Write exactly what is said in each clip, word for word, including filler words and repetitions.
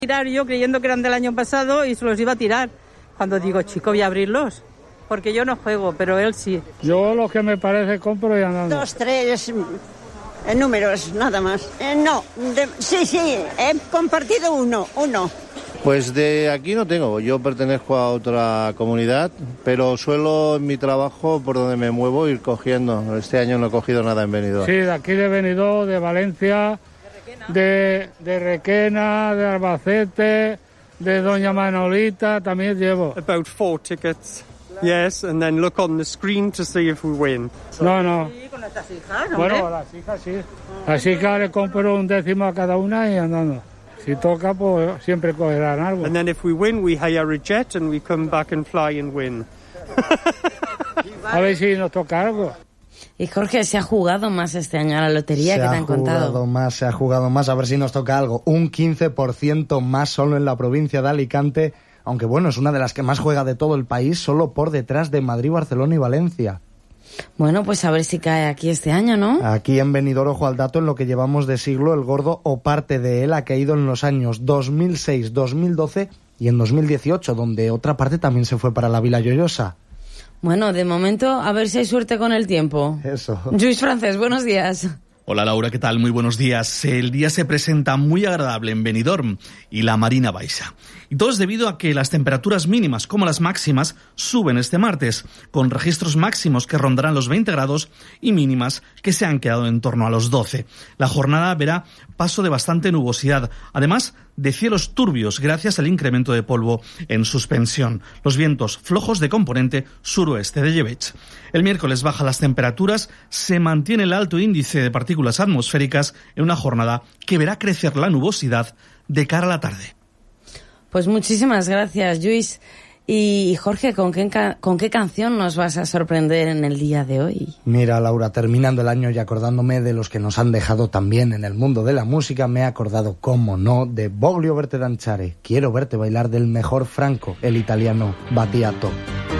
Tirar yo creyendo que eran del año pasado y se los iba a tirar. Cuando digo, chico, voy a abrirlos. Porque yo no juego, pero él sí. Yo lo que me parece compro y andando. Dos, tres eh, números, nada más. Eh, no, de, sí, sí, he compartido uno, uno. Pues de aquí no tengo, yo pertenezco a otra comunidad, pero suelo en mi trabajo, por donde me muevo, ir cogiendo. Este año no he cogido nada en Benidorm. Sí, de aquí de Benidorm, de Valencia, de, de Requena, de Albacete, de Doña Manolita, también llevo. About four tickets. Yes, and then look on the screen to see if we win. No, no. Sí, con nuestras hijas, ¿no? Bueno, a las hijas sí. A las hijas le compro un décimo a cada una y andando. Si toca, pues siempre cogerán algo. And then if we win, we hire a jet and we come back and fly and win. A ver si nos toca algo. Y Jorge, ¿se ha jugado más este año a la lotería que te han contado? Se ha jugado más, se ha jugado más, a ver si nos toca algo. Un quince por ciento más solo en la provincia de Alicante, aunque bueno, es una de las que más juega de todo el país, solo por detrás de Madrid, Barcelona y Valencia. Bueno, pues a ver si cae aquí este año, ¿no? Aquí en Benidorm, ojo al dato, en lo que llevamos de siglo, el gordo o parte de él ha caído en los años dos mil seis, dos mil doce y en dos mil dieciocho, donde otra parte también se fue para la Vila Lloyosa. Bueno, de momento, a ver si hay suerte con el tiempo. Eso. Lluís Francés, buenos días. Hola Laura, ¿qué tal? Muy buenos días. El día se presenta muy agradable en Benidorm y la Marina Baixa. Y todo es debido a que las temperaturas mínimas como las máximas suben este martes, con registros máximos que rondarán los veinte grados y mínimas que se han quedado en torno a los doce. La jornada verá paso de bastante nubosidad, además de cielos turbios gracias al incremento de polvo en suspensión. Los vientos flojos de componente suroeste de Llevech. El miércoles bajan las temperaturas, se mantiene el alto índice de partículas atmosféricas en una jornada que verá crecer la nubosidad de cara a la tarde. Pues muchísimas gracias, Lluís. Y Jorge, ¿con qué, ¿con qué canción nos vas a sorprender en el día de hoy? Mira, Laura, terminando el año y acordándome de los que nos han dejado también en el mundo de la música, me he acordado, cómo no, de Voglio verte danzare. Quiero verte bailar del mejor Franco, el italiano Battiato.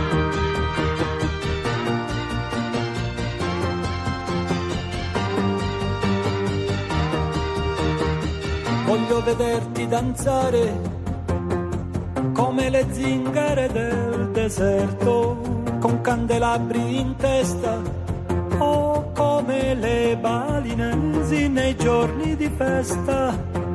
Voglio vederti danzare come le zingare del deserto, con candelabri in testa, o come le balinesi nei giorni di festa.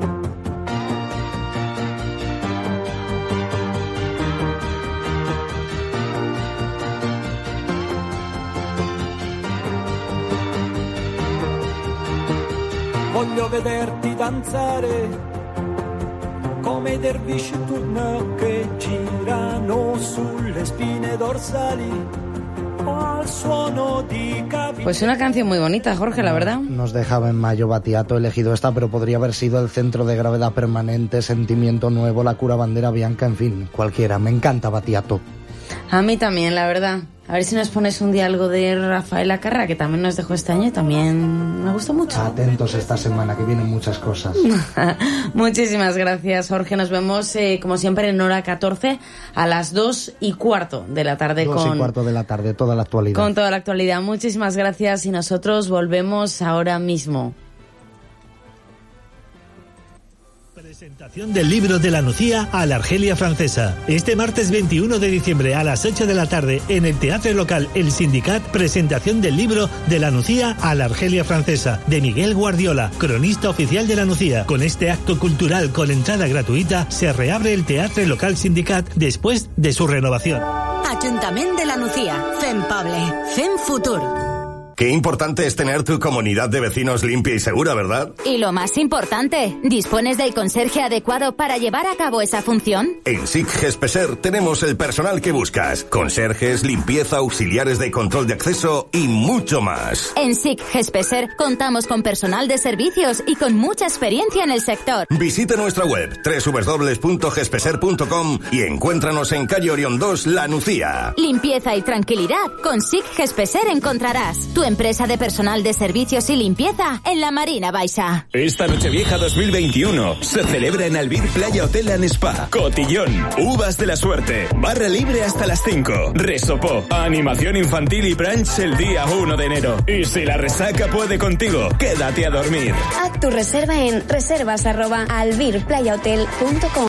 Voglio vederti danzare come i dervisci turno che girano sulle spine dorsali o al suono di cavi. Pues una canción muy bonita, Jorge, la verdad. Nos dejaba en mayo Battiato, elegido esta, pero podría haber sido El centro de gravedad permanente, Sentimiento nuevo, La cura bandera bianca, en fin, cualquiera. Me encanta Battiato. A mí también, la verdad. A ver si nos pones un día algo de Rafael Acarra, que también nos dejó este año y también me gustó mucho. Atentos esta semana, que vienen muchas cosas. Muchísimas gracias, Jorge. Nos vemos, eh, como siempre, en hora catorce a las dos y cuarto de la tarde. Dos con, y cuarto de la tarde, toda la actualidad. Con toda la actualidad. Muchísimas gracias y nosotros volvemos ahora mismo. Presentación del libro de la Nucía a la Argelia francesa. Este martes veintiuno de diciembre a las ocho de la tarde en el Teatro Local El Sindicat, presentación del libro de la Nucía a la Argelia francesa de Miguel Guardiola, cronista oficial de la Nucía. Con este acto cultural con entrada gratuita se reabre el Teatro Local Sindicat después de su renovación. Ayuntamiento de la Nucía, Fem Poble, Fem Futur. Qué importante es tener tu comunidad de vecinos limpia y segura, ¿verdad? Y lo más importante, ¿dispones del conserje adecuado para llevar a cabo esa función? En S I C Gespeser tenemos el personal que buscas. Conserjes, limpieza, auxiliares de control de acceso y mucho más. En S I C Gespeser contamos con personal de servicios y con mucha experiencia en el sector. Visita nuestra web doble u doble u doble u punto gespeser punto com y encuéntranos en calle Orión dos, La Nucía. Limpieza y tranquilidad con S I C Gespeser encontrarás. Tu empresa de personal de servicios y limpieza en la Marina Baixa. Esta Nochevieja dos mil veintiuno se celebra en Albir Playa Hotel and Spa. Cotillón, uvas de la suerte, barra libre hasta las cinco, resopó, animación infantil y brunch el día uno de enero. Y si la resaca puede contigo, quédate a dormir. Haz tu reserva en reservas arroba albirplayahotel punto com.